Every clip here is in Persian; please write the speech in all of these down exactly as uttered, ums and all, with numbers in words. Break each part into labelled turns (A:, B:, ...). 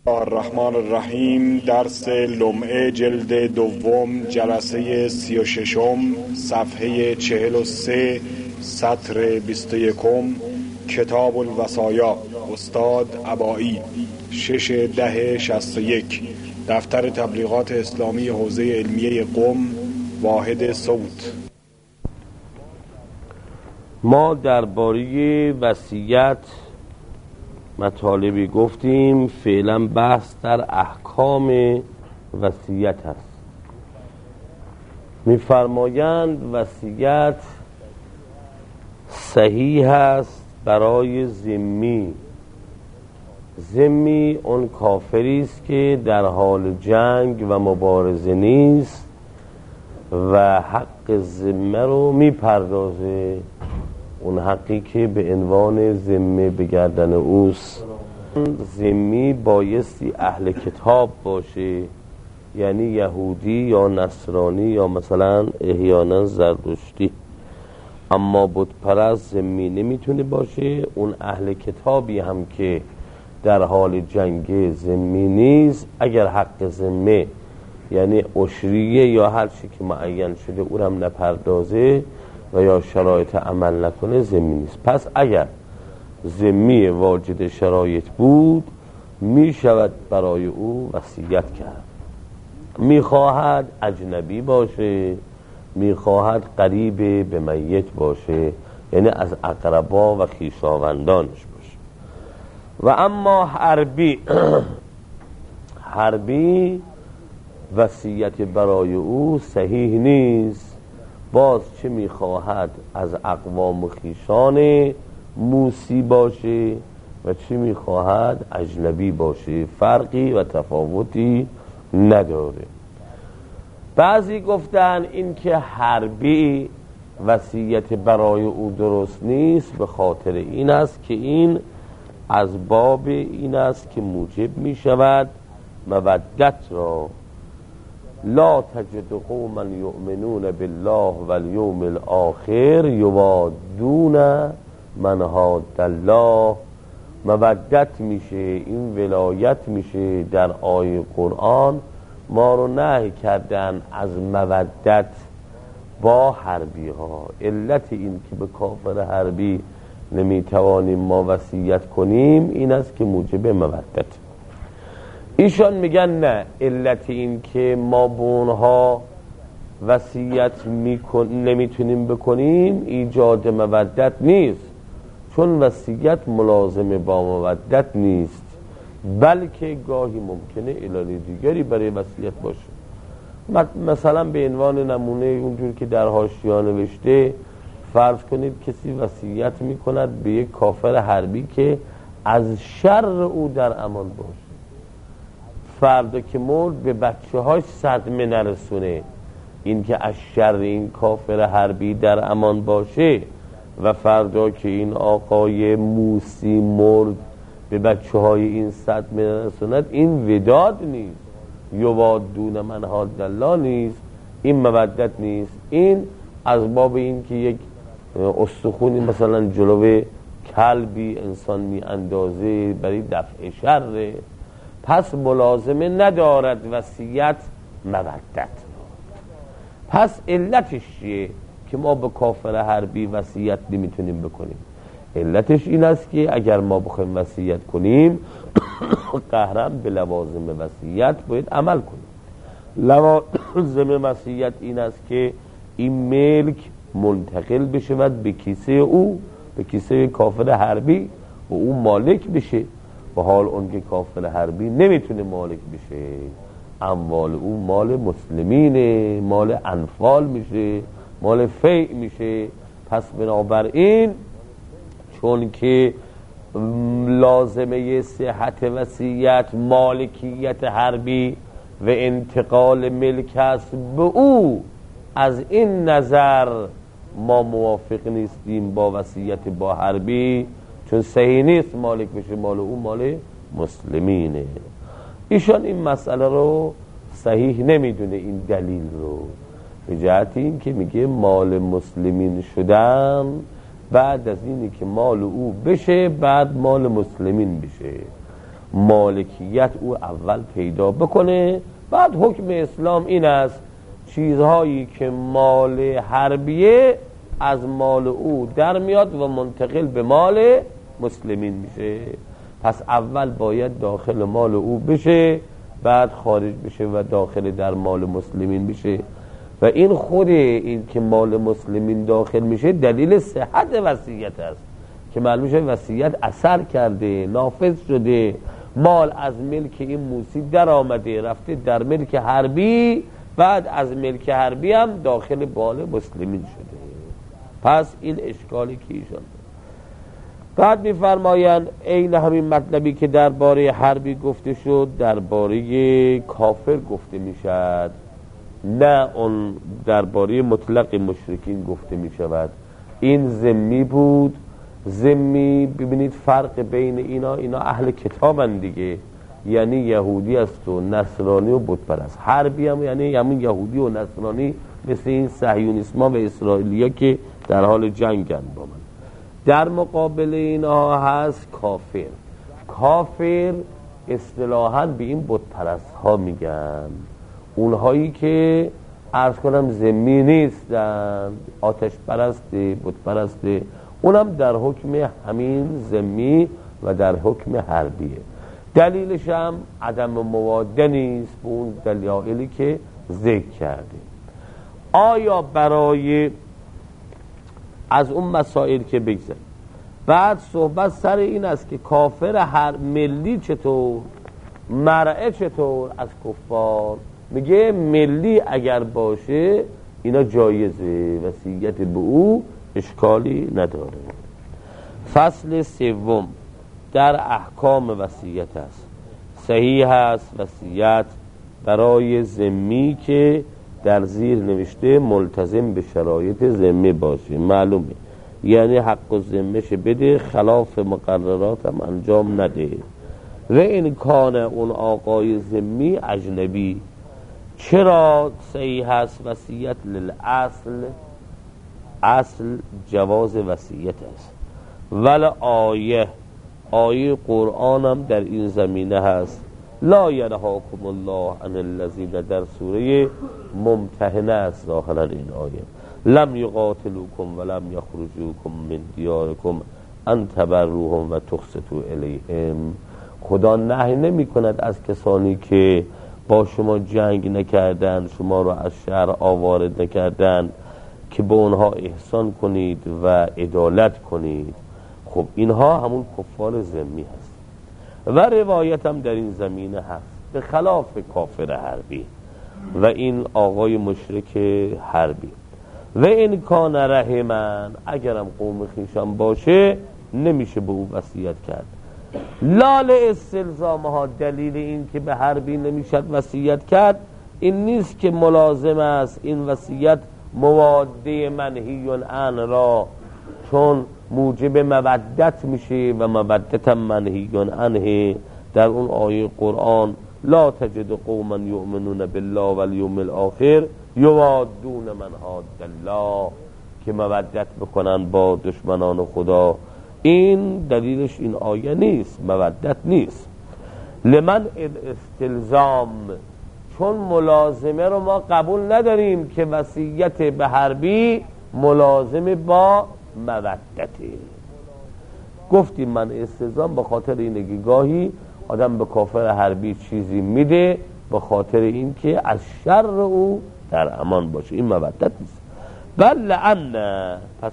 A: الرحمن الرحیم. درس لمعه جلد دوم جلسه سی و ششم صفحه چهل و سه سطر بیست و یکم. کتاب الوصایا، استاد عبایی، شش ده شصت و یک. دفتر تبلیغات اسلامی حوزه علمیه قم، واحد صوت.
B: ما درباره وصیت مطالبی گفتیم. فعلا بحث در احکام وصیت است. می‌فرمایند وصیت صحیح است برای ذمی. ذمی اون کافری است که در حال جنگ و مبارزه نیست و حق ذمه رو میپردازه، اون حقی که به عنوان ذمه به گردن اوست. ذمی بایستی اهل کتاب باشه، یعنی یهودی یا نصرانی یا مثلا احیانا زردشتی. اما بت پرست ذمی نمیتونه باشه. اون اهل کتابی هم که در حال جنگ ذمی نیست، اگر حق ذمه یعنی عشریه یا هر چی که معین شده اونم نپردازه و یا شرایط عمل نکنه، ذمی نیست. پس اگر ذمی واجد شرایط بود، می شود برای او وصیت کرد. می خواهد اجنبی باشه، می خواهد قریب به میت باشه، یعنی از اقربا و خویشاوندانش باشه. و اما حربی حربی وصیت برای او صحیح نیست. باز چه میخواهد از اقوام و خویشان موسی باشه و چه میخواهد اجنبی باشه، فرقی و تفاوتی نداره. بعضی گفتن این که حربی وصیت برای او درست نیست به خاطر این است که این از باب این است که موجب میشود مودت را. لا تجد قوما یؤمنون بالله والیوم الاخر یوادون من حاد الله. مودت میشه، این ولایت میشه. در آیه قرآن ما رو نهی کردن از مودت با حربی ها. علت این که به کافر حربی نمیتوانیم ما وصیت کنیم این است که موجب مودت. ایشان میگن نه، علت این که ما به اونها وصیت میکن... نمیتونیم بکنیم ایجاد مودت نیست، چون وصیت ملازم با مودت نیست، بلکه گاهی ممکنه علل دیگری برای وصیت باشه. مثلا به عنوان نمونه اونجور که در حاشیه نوشته، فرض کنید کسی وصیت میکند به یک کافر حربی که از شر او در امان باشه. فردا که مرد به بچه هاش صدمه نرسونه، این که از شر این کافر حربی در امان باشه. و فردا که این آقای موسی مرد به بچه های این صدمه نرسوند، این وداد نیست، یوادون من حاد الله نیست، این مودت نیست. این از باب این که یک استخونی مثلا جلوه کلبی انسان می اندازه برای دفع شر، پس ملازمه ندارد وصیت مودت. پس علتش چیه که ما به کافر حربی وصیت نمیتونیم بکنیم؟ علتش این است که اگر ما بخوایم وصیت کنیم قهرن به لوازم وصیت باید عمل کنیم. لوازم وصیت این است که این ملک منتقل بشود به کیسه او، به کیسه کافر حربی و او مالک بشه. و حال اون که کافر حربی نمیتونه مالک بشه، اموال او مال مسلمینه، مال انفال میشه، مال فیع میشه. پس بنابراین چون که لازمه صحت وصیت مالکیت حربی و انتقال ملک است به او، از این نظر ما موافق نیستیم با وصیت با حربی، چون صحیح نیست مالک بشه، مال او مال مسلمینه. ایشان این مسئله رو صحیح نمیدونه، این دلیل رو، به جهت این که میگه مال مسلمین شدن بعد از اینی که مال او بشه بعد مال مسلمین بشه. مالکیت او اول پیدا بکنه. بعد حکم اسلام این است چیزهایی که مال حربیه از مال او در میاد و منتقل به مال مسلمین میشه. پس اول باید داخل مال او بشه، بعد خارج بشه و داخل در مال مسلمین بشه. و این خود این که مال مسلمین داخل میشه دلیل صحت وصیت است که معلوم شه وصیت اثر کرده، نافذ شده، مال از ملک این موسی در آمده رفته در ملک حربی، بعد از ملک حربی هم داخل بال مسلمین شده. پس این اشکالی که ایشان بعد میفرمایند این همین مطلبی که درباره حربی گفته شد درباره کافر گفته میشد، نه اون درباره مطلق مشرکین گفته میشود. این ذمی بود. ذمی ببینید فرق بین اینا، اینا اهل کتابن دیگه، یعنی یهودی است و نصرانی و بت پرست. حربی هم یعنی همون یهودی و نصرانی مثل این صهیونیسما و اسرائیلیا که در حال جنگن با من. در مقابل اینها هست کافر. کافر اصطلاحاً به این بت پرست ها میگن، اونهایی که عرض کنم ذمی نیستن، آتش پرسته، بت پرسته، اونم در حکم همین ذمی و در حکم حربیه. دلیلش هم عدم مواده نیست به اون دلایلی که ذکر کرده. آیا برای از اون مسائل که بگذر بعد صحبت سر این است که کافر هر ملی چطور، مرعه چطور از کفار، میگه ملی اگر باشه اینا جایزه، وصیت به او اشکالی نداره. فصل سوم در احکام وصیت است. صحیح است وصیت برای ذمی که در زیر نوشته ملتزم به شرایط ذمه باشه، معلومه، یعنی حق و ذمهش بده، خلاف مقررات هم انجام نده. و این کان اون آقای ذمی اجنبی. چرا صحیح است وصیت؟ للاصل، اصل جواز وصیت است. ولی آیه آیه قرآن هم در این زمینه هست. لا ینهاکم الله عن الذین، در سوره ممتحنه است ظاهرا این آیه، لم یقاتلوکم ولم یخرجوکم من دیارکم ان تبروهم و تقسطوا الیهم. خدا نهی نمی کند از کسانی که با شما جنگ نکردند، شما را از شهر آوارد نکردند، که به اونها احسان کنید و عدالت کنید. خب اینها همون کفار ذمی هست. و روایت هم در این زمینه هست به خلاف کافر حربی و این آقای مشرک حربی. و این کان رحمن، اگرم قوم خیشان باشه نمیشه به او وصیت کرد. لال استلزامها، دلیل این که به حربی نمیشد وصیت کرد این نیست که ملازم است این وصیت مواده منهی عنه را، چون موجب مودت میشه و مودت هم منهی عنه. در اون آیه قرآن لا تجد قوما یؤمنون بالله والیوم الاخر یوادون من حاد الله، که مودت بکنن با دشمنان خدا. این دلیلش این آیه نیست، مودت نیست. لمن استلزام، چون ملازمه رو ما قبول نداریم که وصیت به حربی ملازم با مودته. گفتیم من استلزام به خاطر اینه که گاهی آدم به کافر حربی چیزی میده به خاطر این که از شر او در امان باشه، این مودت نیست. بل لعن، پس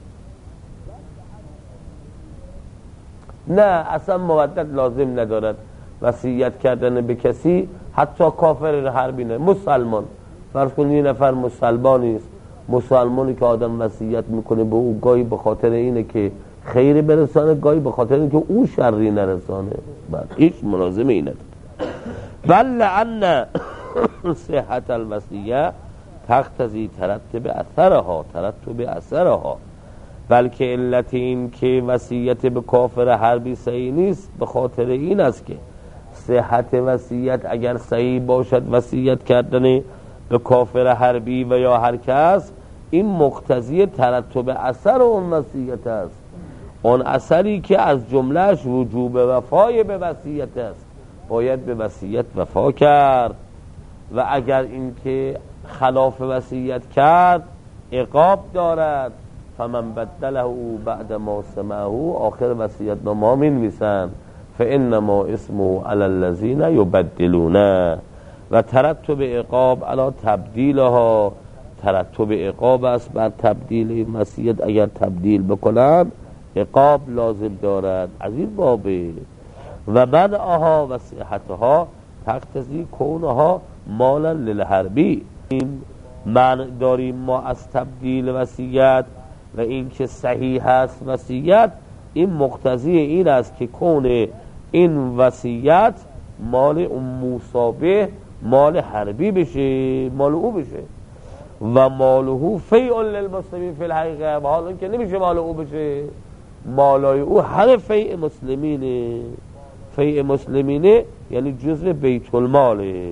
B: نه اصلا مودت لازم ندارد وصیت کردن به کسی، حتی کافر حربی نه، مسلمان. فرض کنید یه نفر مسلمانی است، مسلمانی که آدم وصیت میکنه به او، گاهی به خاطر اینه که خیری برسانه، گاهی به خاطر اینه که او شری نرسانه، بعد هیچ ملازمه ای نداره. بل لعن صحت الوصیه تقتضی ترتب اثرها، ترتب اثرها، بلکه علت این که وصیت به کافر حربی صحیح نیست به خاطر این است که صحت وصیت اگر صحیح باشد، وصیت کردن به کافر حربی و یا هر کس، این مقتضی ترتب اثر اون وصیت است. اون اثری که از جملهش وجوب وفای به وصیت است، باید به وصیت وفا کرد. و اگر این که خلاف وصیت کرد عقاب دارد. فمن بدله او بعد ما سمعه، آخر وصیت نامه می‌نویسند فانما اسمه علی الذین یبدلونه و ترتب عقاب علی تبدیلها، ترتب عقاب است بر تبدیل این وصیت. اگر تبدیل بکنن عقاب لازم دارد. از این بابه و منعها و صحتها تقتضی کونها مالا للحربی. این منع داریم ما از تبدیل وصیت و این که صحیح است وصیت، این مقتضی این است که کون این وصیت مال اون موسی مال حربی بشه، مال او بشه. و ماله فیء للمسلمین فی الحقیقه، و حالا که نمیشه مال او بشه، مالای او هر فیء مسلمینه. فیء مسلمینه یعنی جزء بیت الماله.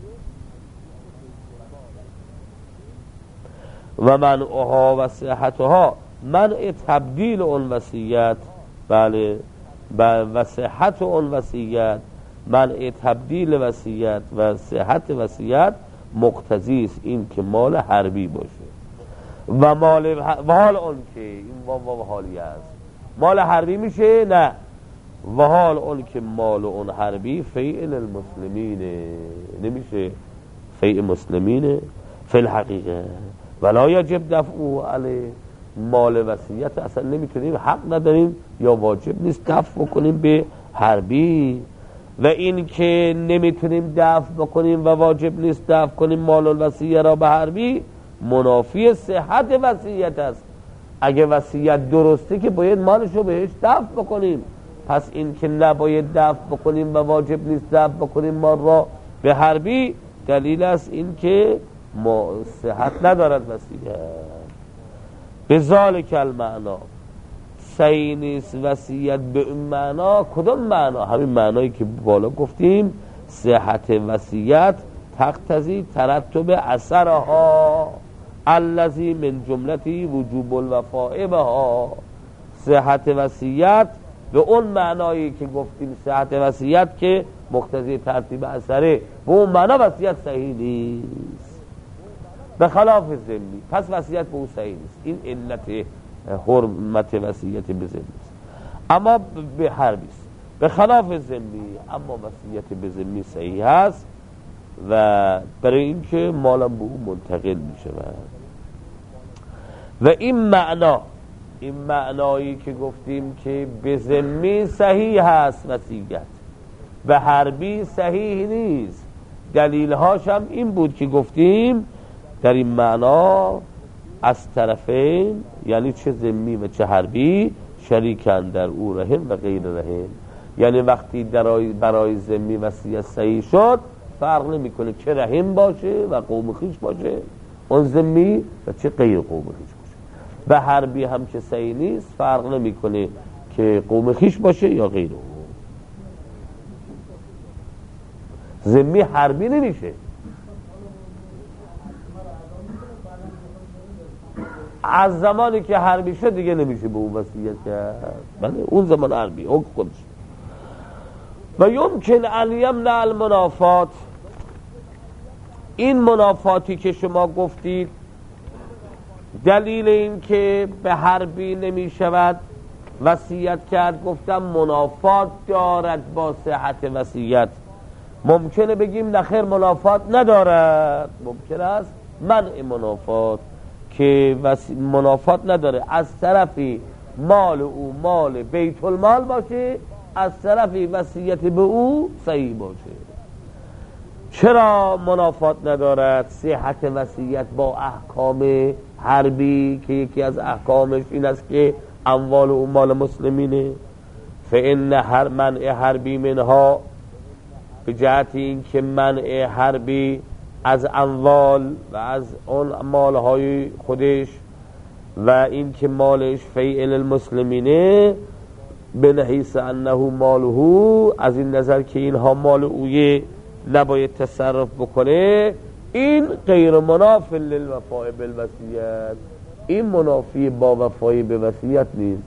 B: و منعها و صحتها، منع تبدیل اون وصیت، بله، و صحت اون وصیت، منع تبدیل وصیت و صحت وصیت مقتضی است این که مال حربی باشه. و مال و حال اون که این واو حالی است، مال حربی میشه نه، و حال اون که مال اون حربی فیء للمسلمینه، نمیشه فیء مسلمینه فی الحقیقه. ولا یجب دفعه علی، مال وصیت اصلا نمیتونیم، حق نداریم یا واجب نیست دفع بکنیم به حربی. و این که نمیتونیم دفع بکنیم و واجب نیست دفع کنیم مال الوصیه را به حربی، منافی صحت وصیت است. اگه وصیت درسته که باید مالش رو بهش دفع بکنیم، پس این که نباید دفع بکنیم و واجب نیست دفع بکنیم مال را به حربی، دلیل است این که ما صحت ندارد وصیت. به ذالک المعنا، صحیح نیست وصیت به این معنا. کدام معنا؟ همین معنایی که بالا گفتیم، صحت وصیت تقتضی ترتب اثرها الذی من جملتی وجوب الوفاء بها. صحت وصیت به اون معنایی که گفتیم، صحت وصیت که مقتضی ترتیب اثره، به اون معنا وصیت صحیح نیست، به خلاف ذمی. پس وصیت به اون صحیح نیست. این علت حرمت وصیت به ذمی است، اما به حربی است، به خلاف ذمی. اما وصیت به ذمی صحیح است و برای اینکه مالم به اون منتقل می شود. و این معنا، این معنایی که گفتیم که به ذمی صحیح هست وصیت، به حربی صحیح نیست، دلیلهاش هم این بود که گفتیم در این معنا از طرفین، یعنی چه ذمی و چه حربی، شریکن در او رحم و غیر رحم. یعنی وقتی برای ذمی وصیت صحیح شد، فرق نمیکنه چه رحم باشه و قوم خویش باشه اون ذمی و چه غیر قوم خویش باشه. به حربی هم که صحیح نیست، فرق نمیکنه که قوم خویش باشه یا غیر. ذمی حربی نمیشه. از زمانی که حربی شد دیگه نمیشه به اون وصیت کرد، بله اون زمان حربی حکم خودش. و یمکن ان یمنع المنافات، این منافاتی که شما گفتید دلیل این که به حربی نمی شود وصیت کرد، گفتم منافات دارد با صحت وصیت. ممکنه بگیم نخیر منافات ندارد، ممکن است منع منافات که منافات نداره، از طرفی مال او مال بیت المال باشه، از طرفی وصیت به او صحیح باشه. چرا منافات ندارد؟ صحت وصیت با احکام حربی که یکی از احکامش این است که اموال او مال مسلمینه. فإن هر منع حربی منها، به جهت این که منع حربی از اموال و از اون مالهای خودش و این که مالش فیء للمسلمینه، به نحیث انه ماله، از این نظر که اینها مال اویه نباید تصرف بکنه، این غیر مناف للوفاء بالوصیت، این منافی با وفای به وصیت نیست.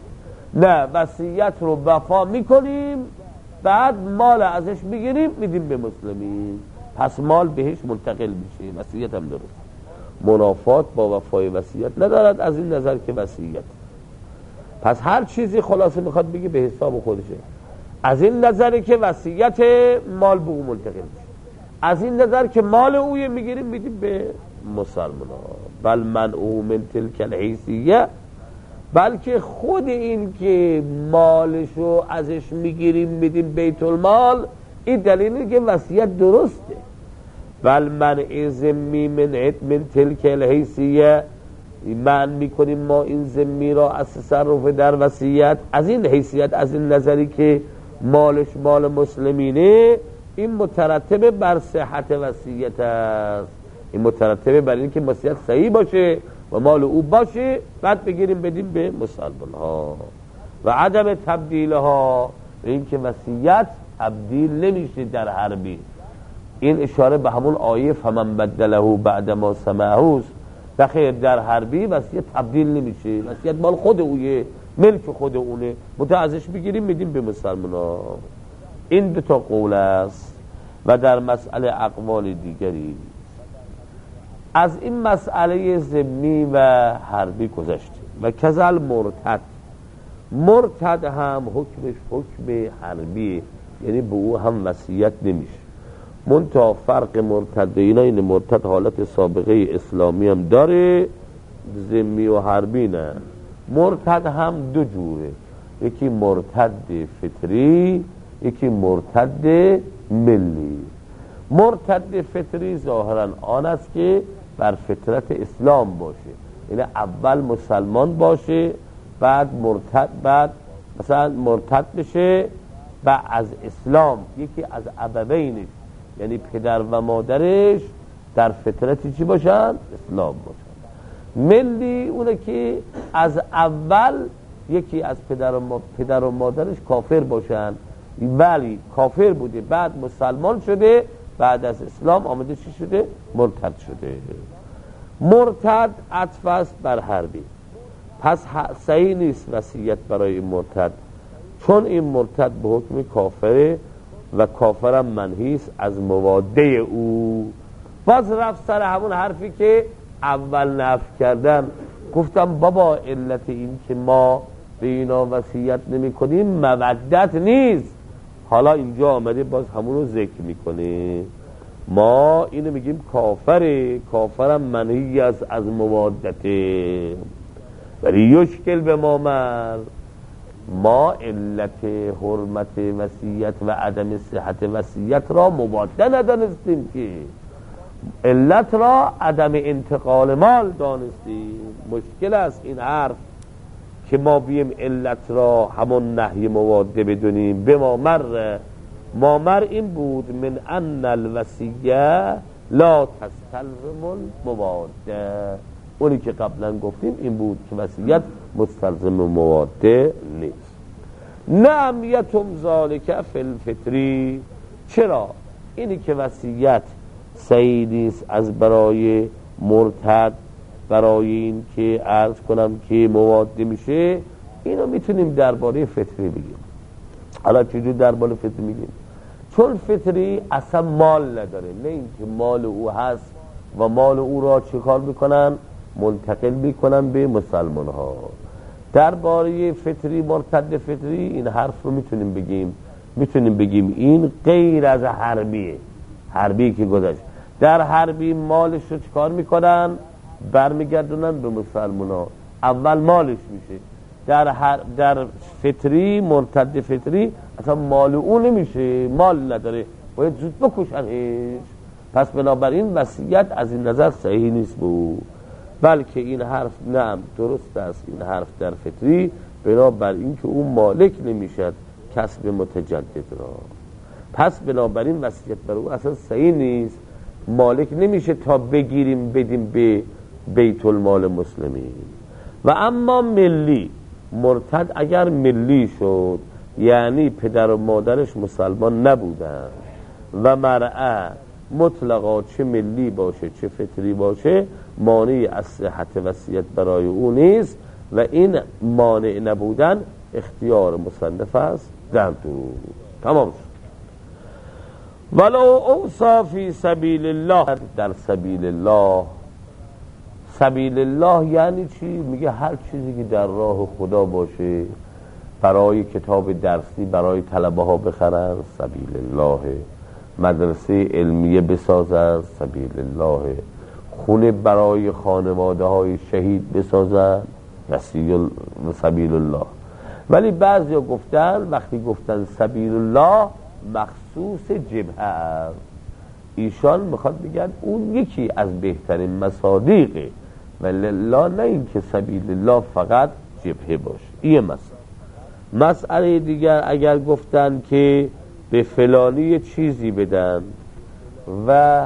B: نه، وصیت رو وفا میکنیم بعد مال ازش میگیریم میدیم به مسلمین، پس مال بهش منتقل میشه. وصیت هم درست، منافات با وفای وصیت ندارد از این نظر که وصیت. پس هر چیزی خلاصه میخواد بگه به حساب خودشه، از این نظری که وصیت مال به او منتقل میشه، از این نظر که مال اوی میگیریم میدیم به مسلمان ها. بل من او من تلک الحیثیه، بلکه خود این که مالشو ازش میگیریم میدیم بیت المال، این دلیلی که وصیت درسته. بل من ذمی من من تلک الحیثیه، من میکنیم ما این ذمی را از تصرف در وصیت از این حیثیت، از این نظری که مالش مال مسلمینه، این مترتب بر صحت وصیت است، این مترتب بر این که وصیت صحیح باشه و مال او باشه، بعد بگیریم بدیم به مسلمان ها. و عدم تبدیل ها، این که وصیت تبدیل نمیشه در حربی. این اشاره به همون آیه فمن بدله بعد ما سمعه است. بخیر در حربی وصیت تبدیل نمیشه، وصیت مال خود اویه، ملک خود اونه، متعزش بگیریم میدیم به مسلمان ها. این دو تا قول است. و در مسئله اقوال دیگری از این مسئله ذمی و حربی گذشته. و کذل مرتد، مرتد هم حکمش حکم حربی، یعنی به او هم وصیت نمیشه. منتها فرق مرتد اینا، این مرتد حالت سابقه اسلامی هم داره، ذمی و حربی نه. مرتد هم دو جوره، یکی مرتد فطری، یکی مرتد ملی. مرتد فطری ظاهرا آن است که بر فطرت اسلام باشه، یعنی اول مسلمان باشه بعد مرتد، بعد مثلا مرتد بشه و از اسلام یکی از ابوینش یعنی پدر و مادرش در فطرتی چی باشن؟ اسلام باشن. ملی اونه که از اول یکی از پدر و, پدر و مادرش کافر باشن، ولی کافر بوده بعد مسلمان شده، بعد از اسلام آمده چی شده؟ مرتد شده. مرتد عطف است بر حربی، پس صحیح نیست وصیت برای مرتد، چون این مرتد به حکم کافره و کافرم منهی است از مواده او. باز رفت سر همون حرفی که اول نفی کردن. گفتم بابا علت این که ما به اینا وصیت نمی کنیم مودت نیست، حالا اینجا آمده باز همون رو ذکر میکنه. ما اینو میگیم کافره، کافرم منهی است از موادته، ولی یشکل به ما مر، ما علت حرمت وصیت و عدم صحت وصیت را مواده ندانستیم، که علت را عدم انتقال مال دانستیم. مشکل است این حرف که ما بیم علت را همون نهی مواده بدونیم. به ما مر، ما مر این بود من ان الوصیه لا تستلزم المواده، اونی که قبلا گفتیم این بود که وصیت مستلزم مواده نیست. نعم یتم ذالک فی الفطری، چرا؟ اینی که وصیت صحیح نیست از برای مرتد، برای این که عرض کنم که مواده میشه، اینو میتونیم درباره فطری بگیم. حالا چجور درباره فطری میگیم؟ چون فطری اصلا مال نداره، نه اینکه مال او هست و مال او را چه کار میکنن؟ منتقل میکنن به مسلمان ها. درباره فطری، مرتد فطری، این حرف رو میتونیم بگیم میتونیم بگیم این غیر از حربیه. حربی که گذشت، در حربی مالش رو چه کار میکنن؟ برمیگردونن به مسلمان ها، اول مالش میشه. در هر در فطری، مرتد فطری اصلا مال او نمیشه، مال نداره، باید زود بکشنش. پس بنابراین وصیت از این نظر صحیح نیست بود. بلکه این حرف نعم درست است، این حرف در فطری بنابراین که اون مالک نمیشد کسب متجدد را، پس بنابراین وصیت بر او اصلا صحیح نیست، مالک نمیشه تا بگیریم بدیم به بیت المال مسلمین. و اما ملی، مرتد اگر ملی شد یعنی پدر و مادرش مسلمان نبودن و مرعه مطلقا چه ملی باشه چه فطری باشه مانع از صحت وصیت برای او نیست، و این مانع نبودن اختیار مصنف است در درود. تمام شد. ولو اوصا فی سبیل الله، در سبیل الله. سبیل الله یعنی چی؟ میگه هر چیزی که در راه خدا باشه، برای کتاب درسی برای طلبه ها بخرن، سبیل الله. مدرسه علمیه بسازن، سبیل الله. خونه برای خانواده های شهید بسازن، سبیل الله. ولی بعضی ها گفتن وقتی گفتن سبیل الله مخصوص جبهه است. ایشان میخواد بگن اون یکی از بهترین مصادیقه، ولله نه این که سبیل الله فقط جبهه باشه. این مسئله. مسئله دیگر اگر گفتن که به فلانی چیزی بدن و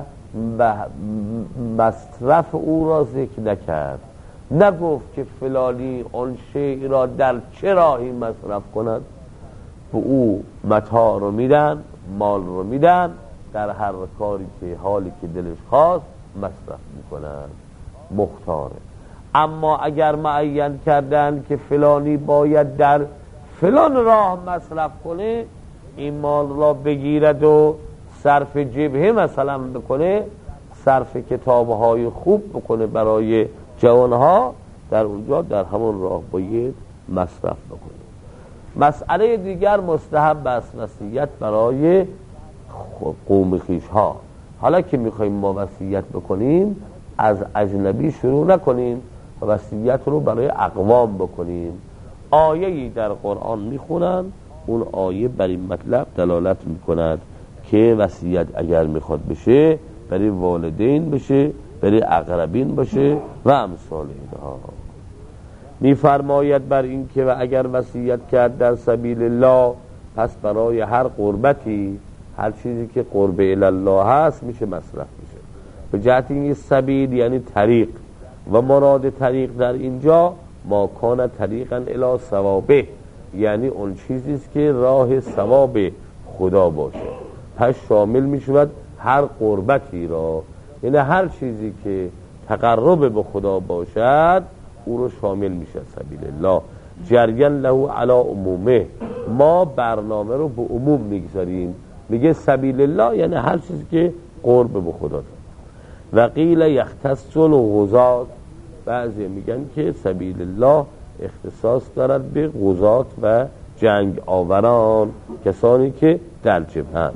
B: مصرف او را ذکر نکرد، نگفت که فلانی آن شیء را در چه راهی مصرف کند، به او متاع رو میدن، مال رو میدن، در هر کاری که حالی که دلش خواست مصرف میکنن، مختاره. اما اگر معین کردن که فلانی باید در فلان راه مصرف کنه، این مال را بگیرد و صرف جبهه مثلا بکنه، صرف کتابهای خوب بکنه برای جوانها، در اونجا در همون راه باید مصرف بکنه. مسئله دیگر مستحب است وصیت برای قوم خویش ها. حالا که میخوایم ما وصیت بکنیم، از اجنبی شروع نکنیم و وصیت رو برای اقوام بکنیم. آیه‌ای در قرآن میخونن، اون آیه بر این مطلب دلالت میکند که وصیت اگر میخواد بشه برای والدین بشه، برای اقربین باشه و امثال اینها. میفرماید بر این که و اگر وصیت کرد در سبیل الله، پس برای هر قربتی، هر چیزی که قرب الله هست میشه مصرف میشه. به جهت این سبیل یعنی طریق، و مراد طریق در اینجا ما کان طریقا الی ثوابه، یعنی اون چیزیست که راه ثواب خدا باشه. پس شامل میشود هر قربتی را، یعنی هر چیزی که تقرب به خدا باشد او رو شامل میشه سبیل الله. جریان له علی عمومه، ما برنامه رو به عموم میگذاریم، میگه سبیل الله یعنی هر چیزی که قرب به خدا داره. و قیل یختص الغزاة، بعضی میگن که سبیل الله اختصاص دارد به غزات و جنگ آوران، کسانی که در جبهه.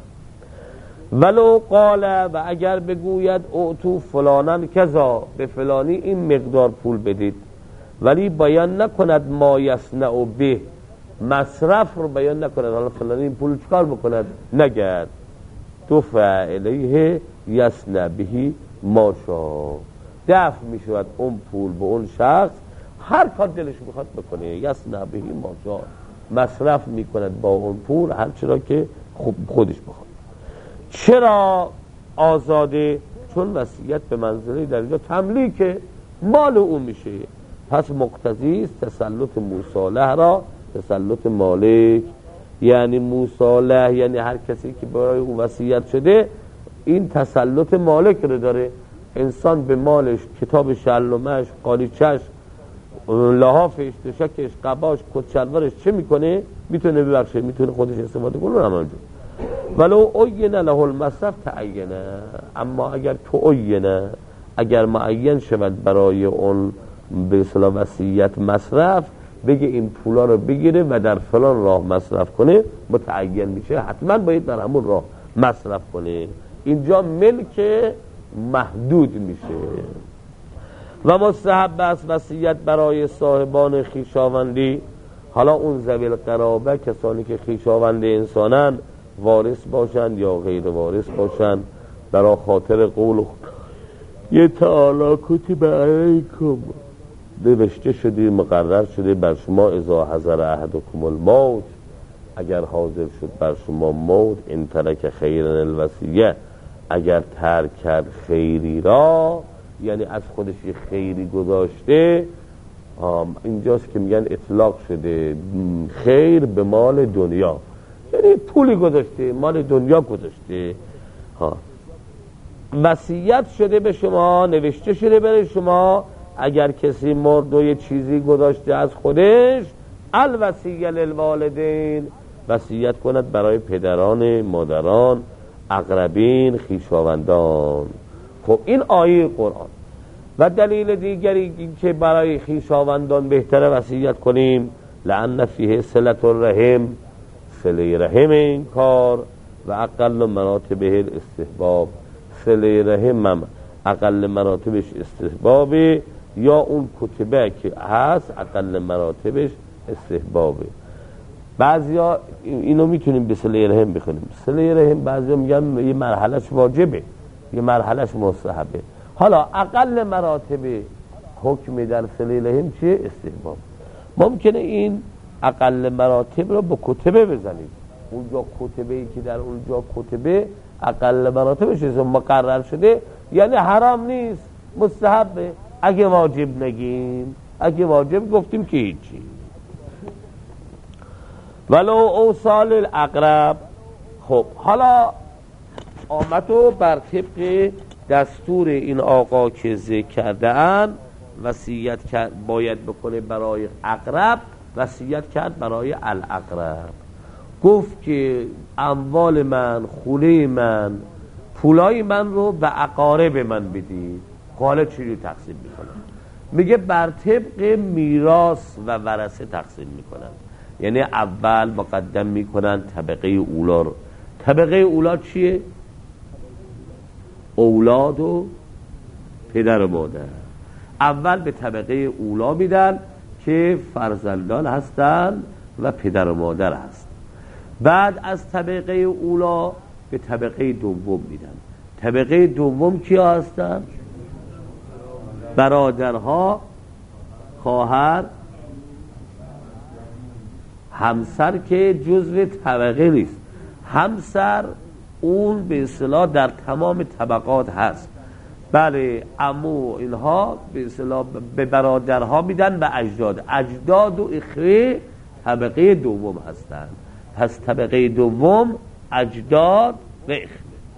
B: ولو قال، و اگر بگوید اعطوا فلانن کذا، به فلانی این مقدار پول بدید، ولی بیان نکند ما یصنع به، مصرف رو بیان نکند، حالا فلانی این پول چکار بکند، نگرد دفع الیه یصنع بهی ما شاء، دفع میشود اون پول به اون شخص هر کار دلش میخواد بکنه، یصنع بهی ما شاء، مصرف میکند با اون پول هر چرا که خودش بخواد. چرا آزاده؟ چون وصیت به منزله در اینجا تملیک مال او میشه، پس مقتضی است تسلط موصالح را تسلط مالک، یعنی موصالح یعنی هر کسی که برای او وصیت شده این تسلط مالک رو داره. انسان به مالش، کتاب شلومش، قالیچش، لحافش، تشکش، قباش، کتشلوارش چه میکنه؟ میتونه ببخشه، میتونه خودش استفاده کنه. همونجور ولو عین له المصرف تعینه، اما اگر تعینه، اگر معین شود برای اون به اصطلاح وصیت مصرف، بگه این پولا رو بگیره و در فلان راه مصرف کنه، متعین میشه، حتما باید در همون راه مصرف کنه. اینجا ملک محدود میشه. و مستحب است وصیت برای صاحبان خویشاوندی، حالا اون ذوی القرابه، کسانی که خویشاوند انسانن، وارث باشند یا غیر وارث باشند، برای خاطر قول یه تعالی کتب علیکم، نوشته شده، مقرر شده بر شما، اذا حضر احدکم الموت، اگر حاضر شد بر شما موت، ان ترک خیرا الوصیه، اگر ترک کرد خیری را، یعنی از خودش خیری گذاشته. اینجاست که میگن اطلاق شده خیر به مال دنیا، یعنی پولی گذاشته، مال دنیا گذاشته. ها وصیت شده به شما، نوشته شده برای شما، اگر کسی مرد و یه چیزی گذاشته از خودش، الوصیه للوالدین، وصیت کند برای پدران، مادران، اقربین، خویشاوندان. خب این آیه قرآن. و دلیل دیگری این که برای خویشاوندان بهتره وصیت کنیم، لأن فیه صلة الرحم، صله رحم این کار، و اقل مراتبه الاستحباب، صله رحم هم اقل مراتبش استحبابه، یا اون کتبه که هست اقل مراتبش استحبابه. بعضیا اینو میتونیم به صله رحم بخونیم. صله رحم بعضیا میگن یه مرحلهش واجبه، یه مرحلهش مستحبه. حالا اقل مراتب حکم در صله رحم چیه؟ استحباب. ممکنه این اقل مراتب رو با کتبه بزنیم، اونجا کتبه ای که در اونجا کتبه اقل مراتبش مقرر شده، یعنی حرام نیست، مستحبه. اگه واجب نگیم، اگه واجب گفتیم که هیچی. ولو اوصال الاقرب. خب حالا آمد و بر طبق دستور این آقا که ذکر کردن وصیت کرد باید بکنه برای اقرب، وصیت کرد برای الاقرب. گفت که اموال من، خونه من، پولای من رو به اقارب من بدید. حالا چجوری تقسیم میکنن؟ میگه بر طبق میراث و ورثه تقسیم میکنن. یعنی اول مقدم میکنن طبقه اولا رو. طبقه اولا چیه؟ اولاد و پدر و مادر. اول به طبقه اولا میدن که فرزندان هستن و پدر و مادر هست. بعد از طبقه اولا به طبقه دوم میدن. طبقه دوم کیا هستن؟ برادرها، خواهر، همسر که جزو طبقه نیست. همسر اون به اصطلاح در تمام طبقات هست. بله، عمو اینها به اصطلاح به برادرها میدن و اجداد. اجداد و اخوه طبقه دوم هستند. پس طبقه دوم اجداد و اخوه.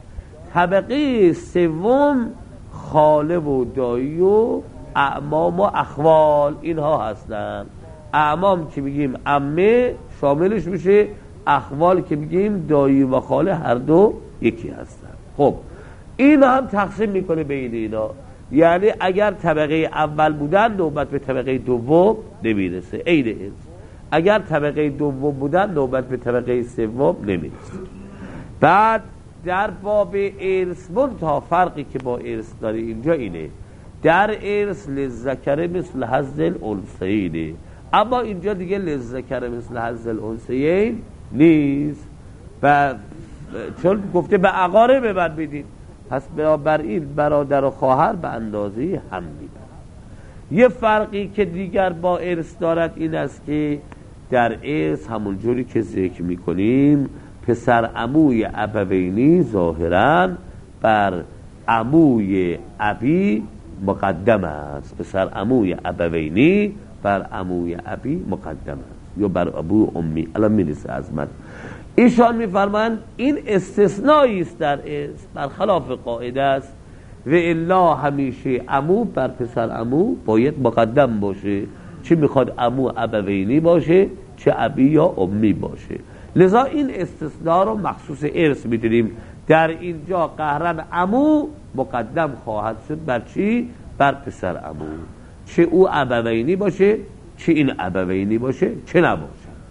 B: طبقه سوم خاله و دایی و اعمام و اخوال اینها هستند. اعمام که میگیم عمه شاملش میشه، اخوال که میگیم دایی و خاله هر دو یکی هستن. خب این هم تقسیم میکنه بین اینا. یعنی اگر طبقه اول بودن نوبت به طبقه دوم نمیرسه، عین ارث. اگر طبقه دوم بودن نوبت به طبقه سوم نمیرسه. بعد در باب ارث منتها فرقی که با ارث داره اینجا اینه، در ارث للذکر مثل حظ الانثیین، اما اینجا دیگه للذکر مثل حظ الانثیین نیست. و چون گفته به اقارب من بدید، پس بنابراین برادر و خواهر به اندازه هم میدن. یه فرقی که دیگر با ارث دارد این است که در ارث همون جوری که ذکر میکنیم پسر عموی ابوینی ظاهراً بر عموی ابی مقدم است. پسر عموی ابوینی بر عموی ابی مقدم است، یا بر ابو امی. الان میرسه عظمت. ایشان میفرمایند این استثنایی است در ارث، برخلاف قاعده است. و الا همیشه عمو بر پسر عمو باید مقدم باشه، چه میخواد عمو ابوینی باشه چه ابی یا امی باشه. لذا این استثناء رو مخصوص ارث میدونیم. در اینجا قهرن عمو مقدم خواهد شد بر چی؟ بر پسر عمو، چه او ابوینی باشه چه این ابوینی باشه چه نباشه.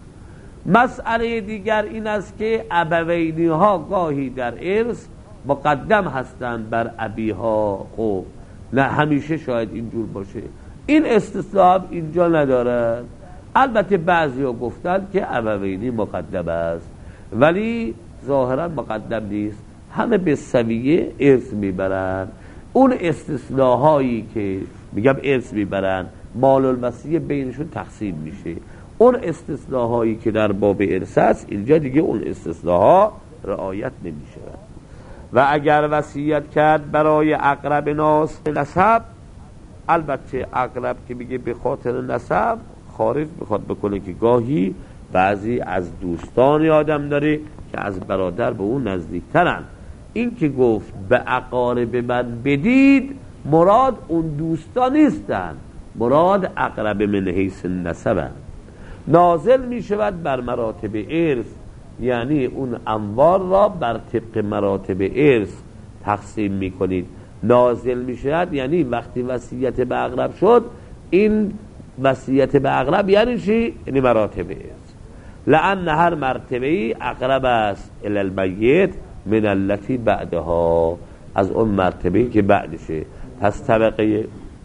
B: مسئله دیگر این است که ابوینی ها گاهی در ارث مقدم هستند بر ابی ها. خب نه همیشه شاید اینجور باشه. این استثناء اینجا ندارد. البته بعضی ها گفتند که ابوینی مقدم است، ولی ظاهرا مقدم نیست. همه به سویه ارث میبرند. اون استثناءهایی که میگم ارث میبرند مال المسیح بینشون تقسیم میشه. اون استثناءهایی که در باب ارث است اینجا دیگه اون استثناءها رعایت نمیشه. و اگر وصیت کرد برای اقرب ناس نسب، البته اقرب که میگه به خاطر نسب خارج بخواد بکنه که گاهی بعضی از دوستان آدم داره که از برادر به اون نزدیکترن. این که گفت به اقارب من بدید، مراد اون دوستان نیستن، مراد اقرب من حیث نسبن. نازل می شود بر مراتب ارث، یعنی اون اموال را بر طبق مراتب ارث تقسیم می کنید. نازل می شود یعنی وقتی وصیت به اقرب شد، این وصیت به اقرب یعنی چی؟ یعنی مراتب ارث. لأن هر مرتبه اقرب است الی المیت من التي بعدها، از اون مرتبه که بعدشه. پس طبقه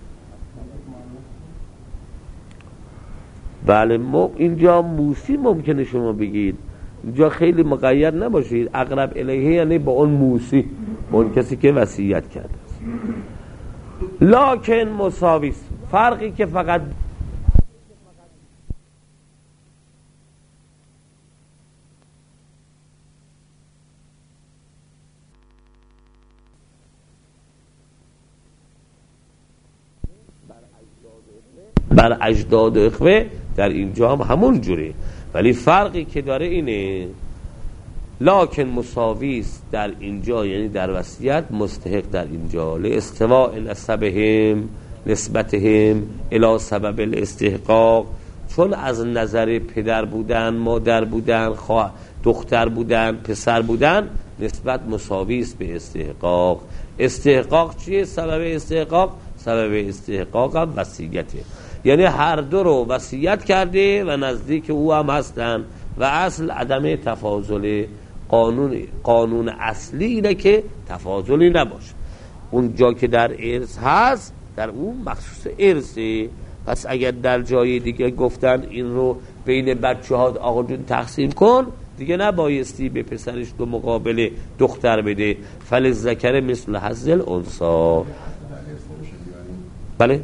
B: بله م... اینجا موسی ممکنه شما بگید، اینجا خیلی مقید نباشید. اقرب الیه یعنی با اون موسی، با اون کسی که وصیت کرده است. لکن مساویس، فرقی که فقط بر اجداد و اخوه در اینجا هم همون جوری، ولی فرقی که داره اینه لکن مساویست در اینجا، یعنی در وصیت مستحق در اینجا لاستواء نسبهم نسبتهم الی سبب الاستحقاق، چون از نظر پدر بودن، مادر بودن، خواه دختر بودن، پسر بودن، نسبت مساویست به استحقاق. استحقاق چیه؟ سبب استحقاق، سبب استحقاق هم وصیته، یعنی هر دو رو وصیت کرده و نزدیک او هم هستن و اصل عدم تفاضل. قانون قانون اصلی اینه که تفاضلی نباشه. اون جا که در ارث هست در اون مخصوص ارثه. پس اگر در جای دیگه گفتن این رو بین بچه ها آقا جون تقسیم کن، دیگه نبایستی به پسرش دو مقابل دختر بده. فللذکر مثل حظ الانثی. بله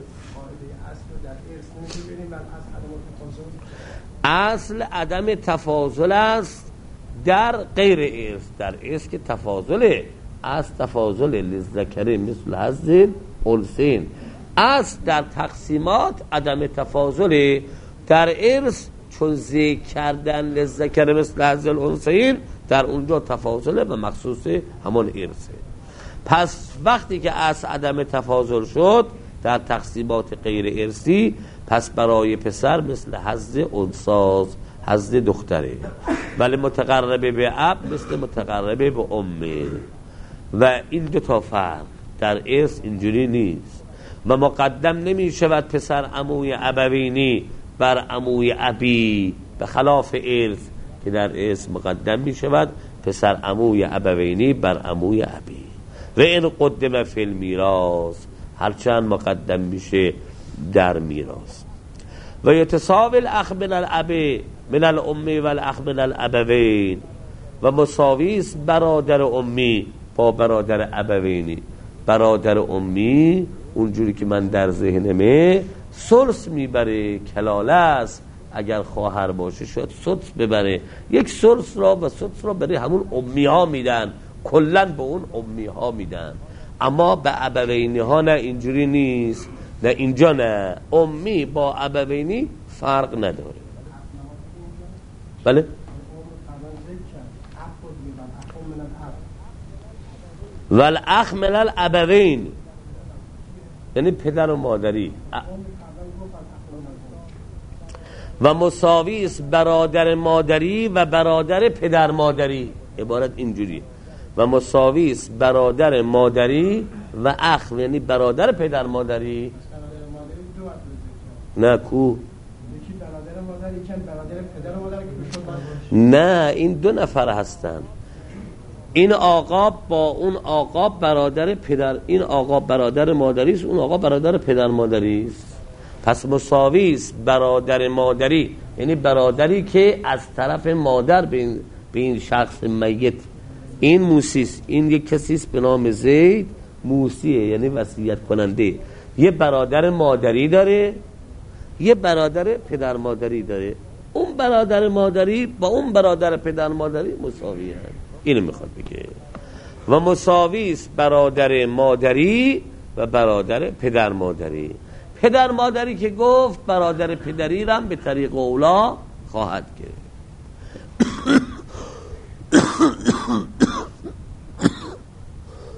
B: اصل عدم تفاضل است در غیر ارث. در ارث که تفاضله، اصل تفاضل للذکر مثل حظ الانثیین. اصل در تقسیمات عدم تفاضله، در ارث چون ذکر کردن للذکر مثل حظ الانثیین در اونجا تفاضله و مخصوص همون ارثه. پس وقتی که اصل عدم تفاضل شد در تقسیمات غیر ارثی، پس برای پسر مثل حظ انثی، حظ دختره، ولی متقربه به اب مثل متقربه به امه. و این دو تا فرق در ارث اینجوری نیست و مقدم نمی شود پسر عموی ابوینی بر عموی ابی، به خلاف ارث که در ارث مقدم می شود پسر عموی ابوینی بر عموی ابی. و این قدم فی المیراث، هرچند مقدم میشه در میراث. و یتساوی الاخ من الاب من الام و الاخ من الابوین، و مساویست برادر امی با برادر ابوینی. برادر امی اونجوری که من در ذهنمه ثلث میبره، کلاله است. اگر خواهر باشه شد سدس ببره. یک ثلث را و سدس را برای همون امی ها میدن، کلن به اون امی ها میدن. اما به ابوینی ها نه، اینجوری نیست. نه اینجا نه، امی با ابوینی فرق نداره. بله والاخ من الابوین یعنی پدر و مادری. و مساویست برادر مادری و برادر پدر مادری، عبارت اینجوری. و مساویست برادر مادری و اخ یعنی برادر پدر مادری. نه کو نه این دو نفر هستن. این آقا با اون آقا برادر پدر، این آقا برادر مادری است، اون آقا برادر پدر مادری است. پس مساویست برادر مادری یعنی برادری که از طرف مادر به این, به این شخص میت. این موسیست، این یک کسیست به نام زید، موسیه یعنی وصیت کننده. یه برادر مادری داره، یه برادر پدر مادری داره. اون برادر مادری با اون برادر پدر مادری مساویه. اینو میخواد بگه. و مساویست برادر مادری و برادر پدر مادری. پدر مادری که گفت برادر پدری را به طریق اولا خواهد گرفت.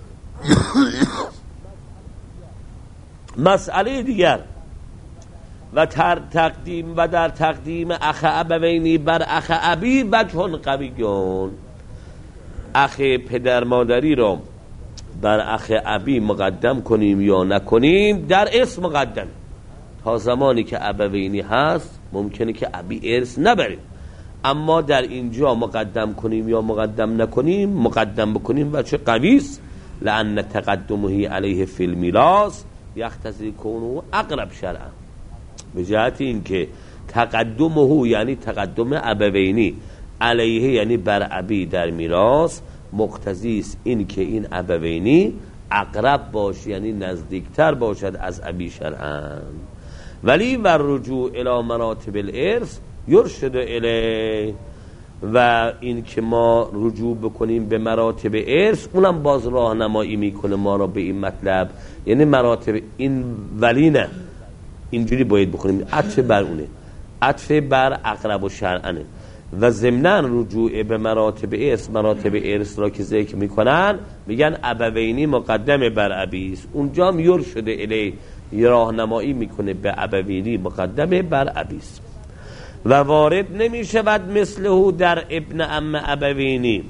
B: مسئله دیگر و تر تقدیم و در تقدیم اخ ابوینی بر اخ ابی وجه قویون، اخ پدر مادری رو بر اخ ابی مقدم کنیم یا نکنیم در ارث مقدم. تا زمانی که ابوینی هست ممکنه که ابی ارث نبریم، اما در اینجا مقدم کنیم یا مقدم نکنیم، مقدم بکنیم و چه قویست، لأن تقدمه علیه فی المیراث یقتضی کونه اقرب شرعا، به جهت این که تقدمه یعنی تقدم ابوینی علیه یعنی بر ابی در میراث مقتضی است این که این ابوینی اقرب باشه یعنی نزدیکتر باشد از ابی شرعا. ولی و رجوع الی مراتب الارث یرشد الیه، و این که ما رجوع بکنیم به مراتب ارث اونم باز راهنمایی میکنه ما را به این مطلب، یعنی مراتب این ولی نه اینجوری باید بکنیم، عطف بر اونه، عطف بر اقرب و شرعنه. و ضمناً رجوع به مراتب ارث، مراتب ارث را که ذکر میکنن میگن ابوینی مقدم بر ابیست، اونجا هم یرشد الیه راهنمایی میکنه به ابوینی مقدم بر ابیست. و وارد نمی شود مثله در ابن عم ابوینی.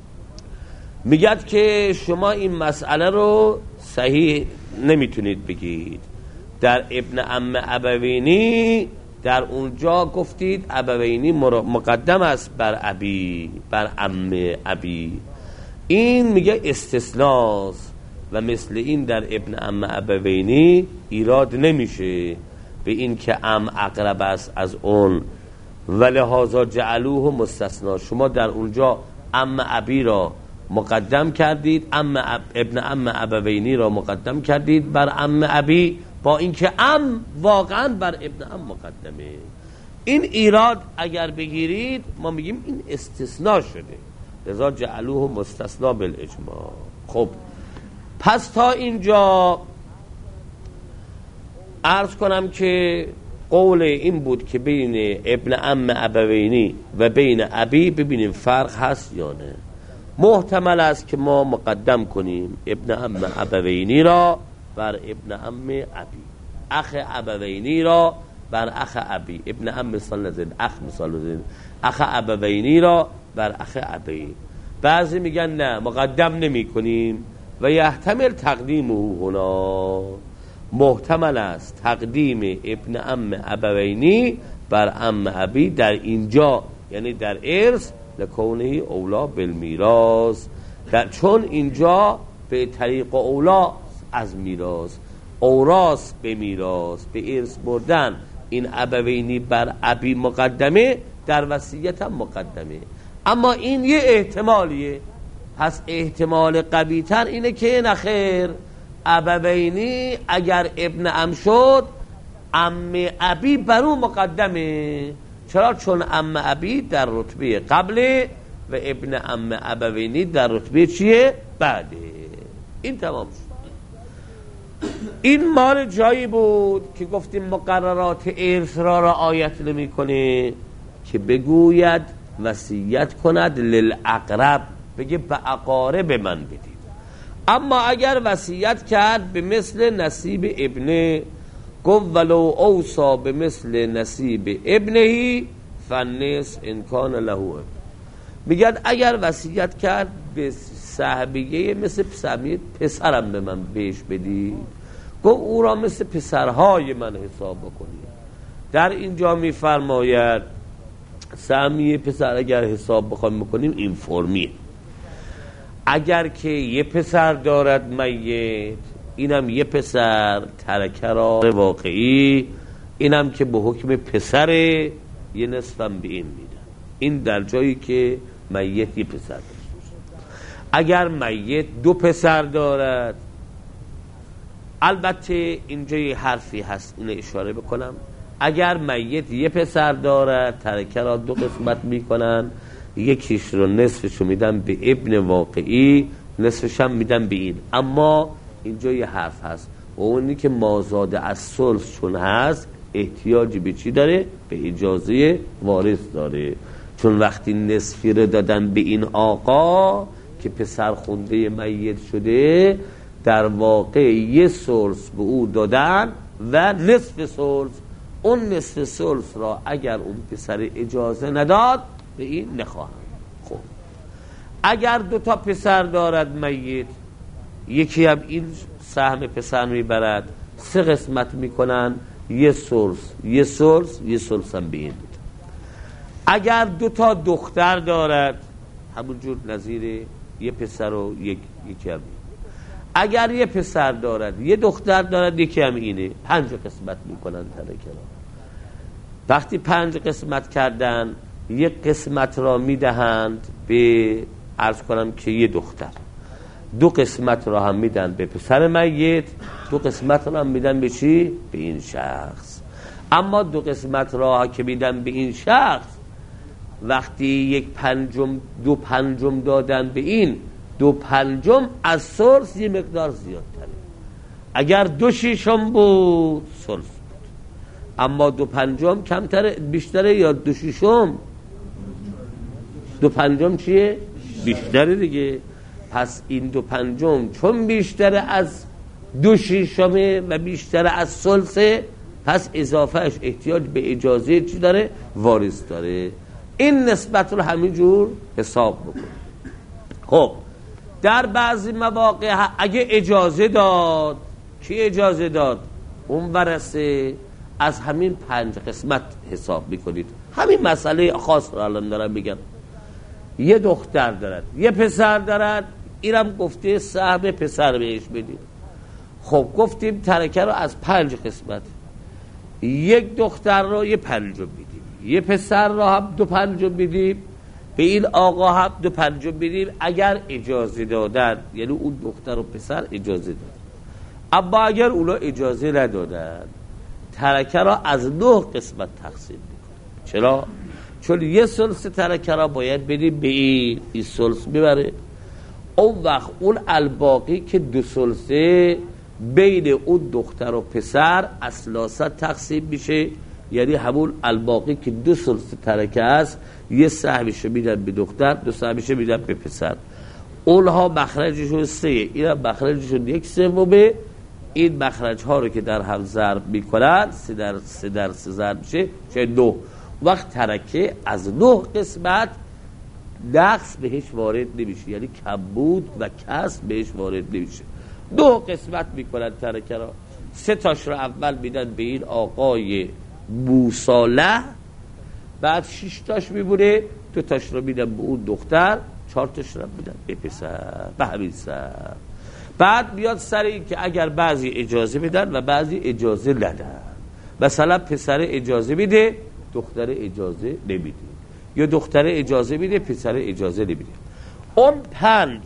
B: میگد که شما این مسئله رو صحیح نمیتونید بگید، در ابن عم ابوینی در اونجا گفتید ابوینی مقدم است بر ابی، بر عم ابی، این میگه استثناست و مثل این در ابن عم ابوینی ایراد نمیشه به این که عم اقرب است از اون، ولهذا جعلوه مستثنا. شما در اونجا عم ابی را مقدم کردید، عم ابن عم ابوینی را مقدم کردید بر عم ابی، با اینکه عم واقعا بر ابن عم مقدمه. این ایراد اگر بگیرید ما میگیم این استثناء شده، لذا جعلوه مستثنا بالاجماع. خب پس تا اینجا عرض کنم که قول این بود که بین ابن عم ابوینی و بین ابی ببینیم فرق هست یا نه. محتمل است که ما مقدم کنیم ابن عم ابوینی را بر ابن عم ابی، اخ ابوینی را بر اخ ابی، ابن عم مثال نزد، اخ مثال نزد، اخ ابوینی را بر اخ ابی. بعضی میگن نه مقدم نمی کنیم و یحتمل تقدیمه هنا، محتمل است تقدیم ابن عم ابوینی بر عم ابی در اینجا، یعنی در ارث، لکونه اولا بالمیراث، چون اینجا به طریق اولا از میراث، اوراس به میراث، به ارث بردن، این ابوینی بر ابی مقدمه، در وصیت هم مقدمه. اما این یه احتمالیه، پس احتمال قوی تر اینه که نخیر ابوینی اگر ابن عم شد عم ابی بر اون مقدمه. چرا؟ چون عم ابی در رتبه قبله و ابن عم ابوینی در رتبه چیه؟ بعده. این تمام شد. این مال جایی بود که گفتیم مقررات ارث را رعایت نمی‌کنه که بگوید وصیت کند للاقرب، بگه به اقارب من بدید. اما اگر وصیت کرد به مثل نصیب ابنه، گفت ولو اوصا به مثل نصیب ابنهی فنس انکان له، میگن اگر وصیت کرد به صحبیه مثل سهمیه پسرم به من بهش بدید، گفت او را مثل پسرهای من حساب بکنید. در اینجا میفرماید سهمیه پسر اگر حساب بخوایم بکنیم این فرمیه، اگر که یه پسر دارد میت، اینم یه پسر ترکه را واقعی، اینم که به حکم پسره یه نصفم به این میدن. این در جایی که میت یه پسر دارد. اگر میت دو پسر دارد، البته اینجا یه حرفی هست اینو اشاره بکنم، اگر میت یه پسر دارد ترکه را دو قسمت میکنن، یکیش رو نصفشو میدن به ابن واقعی، نصفش هم میدن به این. اما اینجا یه حرف هست و اونی که مازاده از ثلث چون هست احتیاجی به چی داره؟ به اجازه وارث داره، چون وقتی نصفی رو دادن به این آقا که پسر خونده میت شده، در واقع یه ثلث به او دادن و نصف ثلث، اون نصف ثلث را اگر اون پسر اجازه نداد به این نخواهند. خب اگر دو تا پسر دارد میت، یکی هم این سهم پسر میبرد، سه قسمت میکنن، یه ثلث یه ثلث یه ثلث هم به این. اگر دو تا دختر دارد، همونجور نظیر یه پسر و یک یکی هم. اگر یه پسر دارد یه دختر دارد یکی هم اینه، پنج قسمت میکنن ترکه را. وقتی پنج قسمت کردن، یک قسمت را میدهند به عرض کنم که یه دختر، دو قسمت را هم میدن به پسر میت، دو قسمت را هم میدن به چی؟ به این شخص. اما دو قسمت را که میدن به این شخص، وقتی یک پنجم دو پنجم دادن به این، دو پنجم از ثلث یه مقدار زیادتره. اگر دو شیشم بود ثلث بود، اما دو پنجم کمتره بیشتره یا دو شیشم؟ دو پنجم چیه؟ بیشتره دیگه. پس این دو پنجم چون بیشتره از دو شیشمه و بیشتره از ثلثه، پس اضافهش احتیاج به اجازه چی داره؟ وارث داره. این نسبت رو همینجور حساب بکن. خب در بعضی مواقع اگه اجازه داد، کی اجازه داد؟ اون ورثه. از همین پنج قسمت حساب میکنید. همین مسئله خاص رو الان دارم میگم. یه دختر دارد یه پسر دارد، اینم گفته سهم پسر بهش بدید. خب گفتیم ترکه رو از پنج قسمت، یک دختر رو یه پنجم میدیم، یه پسر رو هم دو پنجم میدیم، به این آقا هم دو پنجم میدیم اگر اجازه دادن، یعنی اون دختر و پسر اجازه دادن. اما اگر اونا اجازه ندادن، ترکه را از نه قسمت تقسیم میکنیم. چرا؟ چون یه ثلث ترکه را باید بدیم به این، این ثلث میبره. اون وقت اون الباقی که دو ثلثه بین اون دختر و پسر اصلاً تقسیم میشه، یعنی همون الباقی که دو ثلث ترکه است، یه سهمشو میدن به دختر، دو سهمشو میدن به پسر. اونها مخرجشون سه، اینا مخرجشون یک سومه. این مخرج ها رو که در هم ضرب میکنن، سه در سه در سه ضرب میشه چه نو. وقت ترکه از نه قسمت نقص بهش وارد نمیشه، یعنی کمبود و کسر بهش وارد نمیشه. دو قسمت میکنن ترکه را. سه تاش رو اول میدن به این آقای موصالح، بعد شش تاش میبونه، دو تاش رو میدن به اون دختر، چهار تاش رو میدن به پسر. به همین سر بعد بیاد سر این که اگر بعضی اجازه میدن و بعضی اجازه ندن. مثلا پسر اجازه میده، دختر اجازه نمیده، یا دختر اجازه میده، پسر اجازه نمیده. اون پنج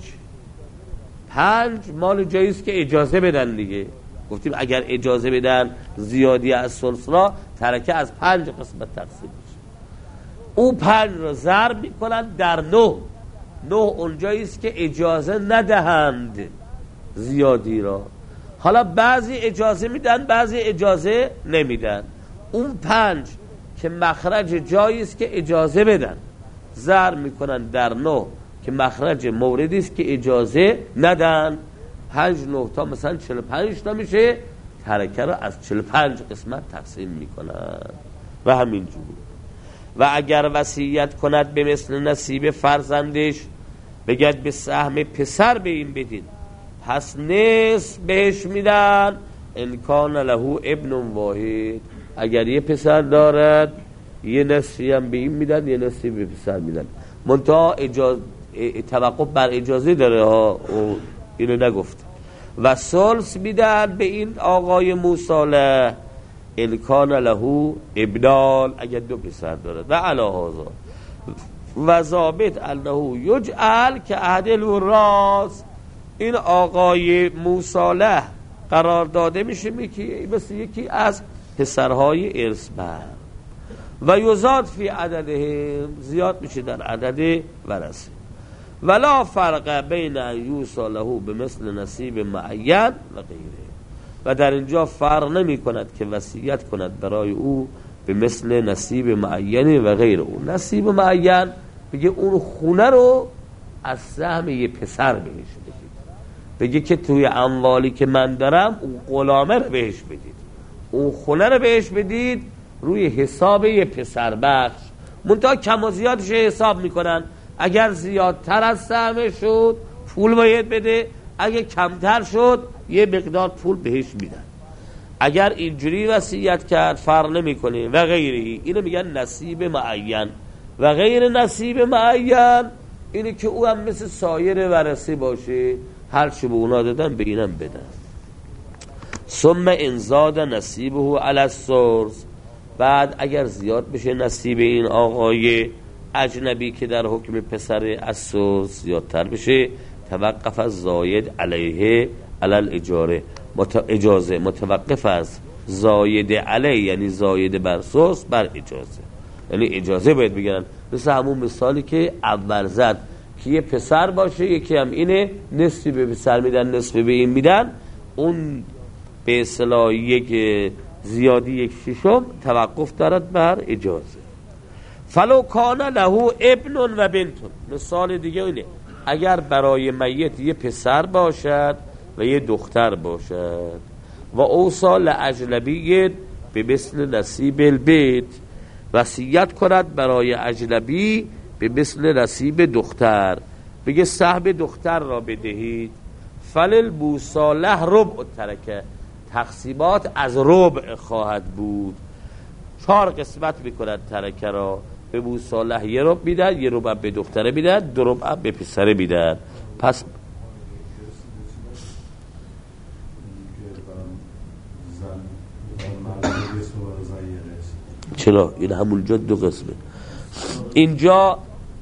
B: پنج مال جاییست که اجازه بدن دیگه. گفتیم اگر اجازه بدن زیادی از ثلث را، ترکه از پنج قسمت تقسیم میشه. اون پنج را ضرب میکنن در نه. نه اونجاییست که اجازه ندهند زیادی را. حالا بعضی اجازه میدن، بعضی اجازه نمیدن. اون پنج که مخرج جاییست که اجازه بدن، ضرب میکنن در نه که مخرج موردی است که اجازه ندن. پنج نه تا مثلا چهل و پنج تا میشه. ترکه را از چهل و پنج قسمت تقسیم میکنن و همینجور. و اگر وصیت کند به مثل نصیب فرزندش، بگد به سهم پسر به این بدین، پس نصف بهش میدن. انکان له ابن واحد، اگر یه پسر دارد یه نصفی هم به این میدن، یه نصفی به پسر میدن. منتها اجازه توقف بر اجازه داره ها، او اینو نگفت. و ثلث میدن به این آقای موصالح انکان له ابنان، اگر دو پسر دارد. و علی هذا و ثابت انه یجعل که عهد الوراث، این آقای موصالح قرار داده میشه مثل یکی از پسرهای ارث بر. و یزاد فی عددهم، زیاد میشه در عدد ورثه. ولا فرق بین یوصى له به مثل نصیب معین و غیره، و در اینجا فرق نمی کند که وصیت کند برای او به مثل نصیب معین و غیر او. نصیب معین بگه اون خونه رو از سهم یه پسر بهش بدید، بگه که توی اموالی که من دارم اون غلامه رو بهش بدید، اون خونه رو بهش بدید روی حساب یه پسر بخش، منتها کم و زیادش حساب میکنن. اگر زیادتر از سهم شد پول باید بده، اگه کمتر شد یه مقدار پول بهش میدن. اگر اینجوری وصیت کرد فرق نمیکنه و غیره. اینو میگن نصیب معین. و غیر نصیب معین اینه که او هم مثل سایر ورثه باشه، هر چی به اونا دادن به اینم بدن. ثم انزاد نصیبه علی الثلث، بعد اگر زیاد بشه نصیب این آقای اجنبی که در حکم پسر از ثلث زیادتر بشه، توقف از زاید علیه علی الاجاره، مت... اجازه متوقف از زاید علیه، یعنی زاید بر ثلث بر اجازه، یعنی اجازه باید بگیرن. مثل همون مثالی که اول زد که یه پسر باشه یکی هم اینه، نصفی به پسر میدن نصفی به این میدن، اون به اصطلاح یک زیادی یک ششم توقف دارد بر اجازه. فلو کان له ابن و بنتون، مثال دیگه اینه اگر برای میت یه پسر باشد و یه دختر باشد و اوصا لاجنبی به مثل نصیب البیت، وصیت کند برای اجنبی به مثل نصیب دختر، بگه سهم دختر را بدهید. فلل بوصاله ربع ترکه، تقسیمات از ربع خواهد بود. چهار قسمت میکنند ترکه را، به بوصاله یه ربع میدن، یه ربع به دختره میدن، دو ربع به پسره میدن. پس چرا این همونجا دو قسمه. اینجا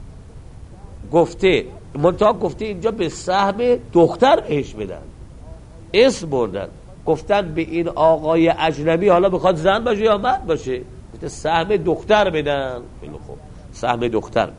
B: گفته منتها گفته اینجا به سهم دختر بهش بدن، اسم بردن، گفتن به این آقای اجنبی حالا بخواد زن باشه یا مرد باشه، گفته سهم دختر بدن. خیلی خوب، سهم دختر.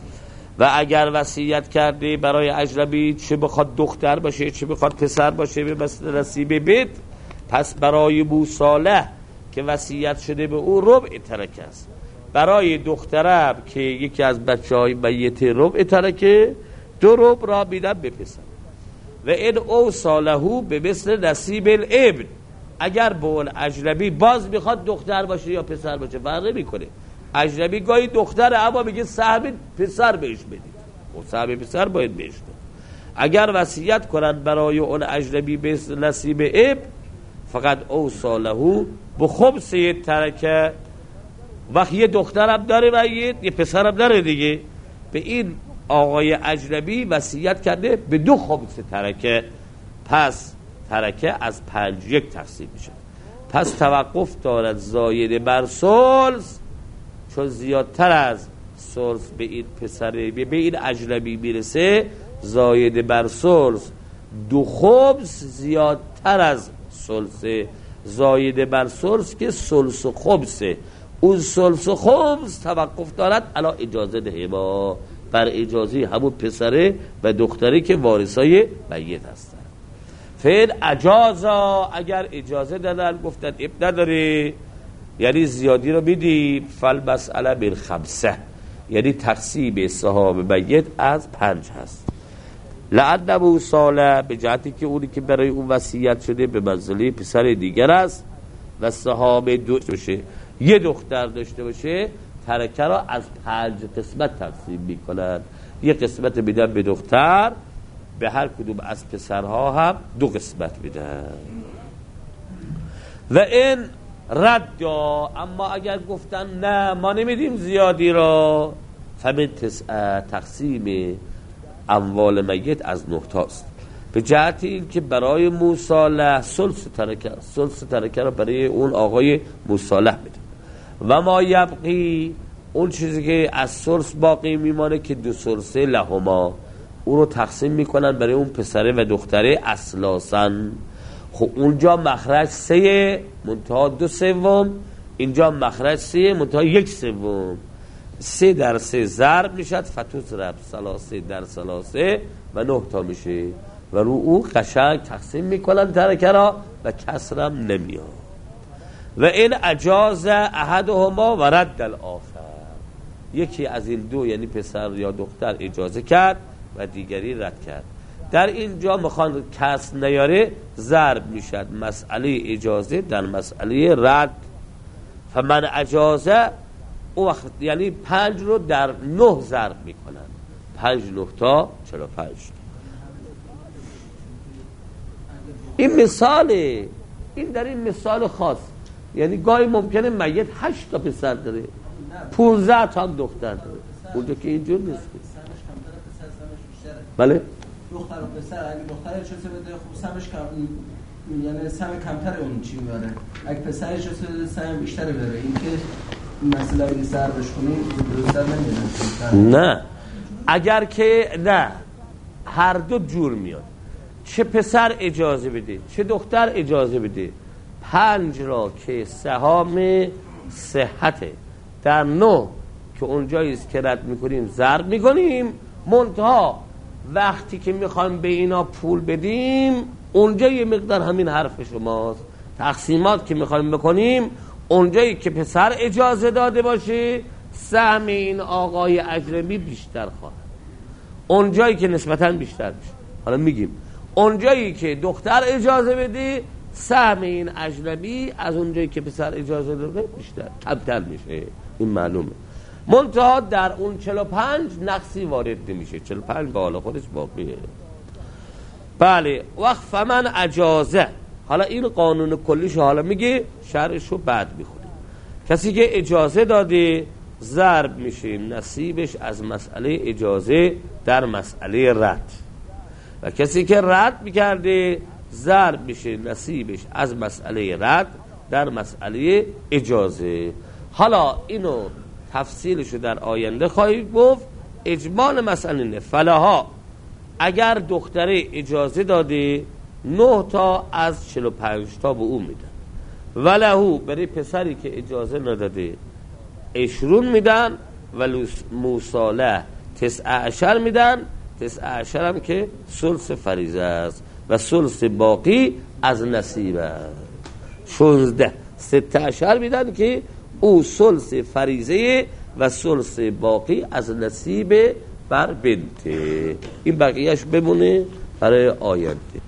B: و اگر وصیت کرده برای اجنبی چه بخواد دختر باشه چه بخواد پسر باشه به مثل نصیب بیت، پس برای بوصاله که وصیت شده به او ربع ترکه است، برای دخترم که یکی از بچهای میت ربع ترکه، دو ربع را میدن به پسر. و این او صالحو به مثل نصیب الابن، اگر به اون اجنبی باز میخواد دختر باشه یا پسر باشه فرق نمیکنه، اجنبی گاهی دختره اما میگه سهم پسر بهش بدید، و سهم پسر باید بهش بدید. اگر وصیت کنن برای اون اجنبی به مثل نصیب ابن، فقط او صالحو به خمس ترکه، وقت یه دخترم داره و یه پسرم داره دیگه، به این آقای اجنبی وصیت کرده به دو خمس ترکه، پس ترکه از پنج یک تقسیم میشه. پس توقف دارد زاید بر ثلث، چون زیادتر از ثلث به این پسر به این اجنبی میرسه، زاید بر ثلث دو خمس زیادتر از ثلث، زاید بر ثلث که ثلث و خمسه، اون ثلث و خمس توقف دارد الا اجازه ده ما، بر اجازه همون پسره و دختری که وارثای میت هستن. فعل اجازا، اگر اجازه دادن گفتن اب نداره یعنی زیادی رو میدیم، فل مسئله بالخمسه، یعنی تقسیم سهام میت از پنج هست. لعنه صالح، به جهتی که اونی که برای اون وصیت شده به منزله پسر دیگر است و سهام دو باشه، یه دختر داشته باشه، ترکه را از پنج قسمت تقسیم میکنن، یه قسمت میدن به دختر، به هر کدوم از پسرها هم دو قسمت میدن. و این رد، اما اگر گفتن نه ما نمیدیم زیادی را، فمن تسعه، تقسیم اموال میت از نه تاست، به جهت این که برای موصاله ثلث ترکه، ثلث ترکه را برای اون آقای موصاله میده. و ما یبقی، اون چیزی که از ثلث باقی میمانه که دو ثلثه لهما، اون رو تقسیم میکنن برای اون پسره و دختره اسلاسا. خب اونجا مخرج سه منتها دو سوم، اینجا مخرج سه منتها یک سوم، سه در سه ضرب میشد، فتوس رب سلاسه در سلاسه و نه تا میشه و رو او قشنگ تقسیم میکنن ترکه را و کسرم نمیاد. و این اجاز احدهما و رد الاخر، یکی از این دو یعنی پسر یا دختر اجازه کرد و دیگری رد کرد. در اینجا میخوان کسر نیاره ضرب میشد مسئله اجازه در مسئله رد. فمن اجازه او وقت یعنی پنج رو در نه ضرب میکنن، پنج نه تا چرا پنج. این مثاله، این در این مثال خاص، یعنی گاهی ممکنه میت هشت تا پسر داره، پونزده تا هم دختر داره، اونجا که اینجور نیست. بله
C: دختر و پسر اگه دختر اجازه بده خب سمش کم، یعنی سم کمتر اون چی میاره، اگه پسر اجازه بده سم بیشتر بره. این که مثلا اگه ضربش کنیم درست نمیاد.
B: نه اگر که نه هر دو جور میاد، چه پسر اجازه بده چه دختر اجازه بده، پنج را که سهام صحته در نه که اونجاییست که رد میکنیم ضرب میکنیم، منتها وقتی که میخوایم به اینا پول بدیم اونجا یه مقدار همین حرف شماست. تقسیمات که میخوایم بکنیم اونجایی که پسر اجازه داده باشه سهم این آقای اجنبی بیشتر خواهد، اونجایی که نسبتاً بیشتر میشه. حالا میگیم اونجایی که دختر اجازه بده سهم این اجنبی از اونجایی که پسر اجازه داده بیشتر کمتر میشه، این معلومه. منتها در اون چهل و پنج نقصی وارد نمیشه، چهل و پنج به حال خودش باقیه. بله وقت فمن اجازه، حالا این قانون کلیشو حالا میگه، شرعشو بعد میخونیم. کسی که اجازه داده ضرب میشه نصیبش از مسئله اجازه در مسئله رد، و کسی که رد میکرده ضرب میشه نصیبش از مسئله رد در مسئله اجازه. حالا اینو تفصیلشو در آینده خواهید گفت. اجمال مسئله اینه فلاها اگر دختره اجازه داده نه تا از چهل و پنج تا به اون میدن، ولهو برای پسری که اجازه نداده عشرون میدن، و موصاله تسع عشر میدن. تسع عشر هم که ثلث فریضه است و ثلث باقی از نصیب است. شانزده سته عشر میدن که او ثلث فریضه و ثلث باقی از نصیب بر بنته. این بقیهش بمونه برای آینده.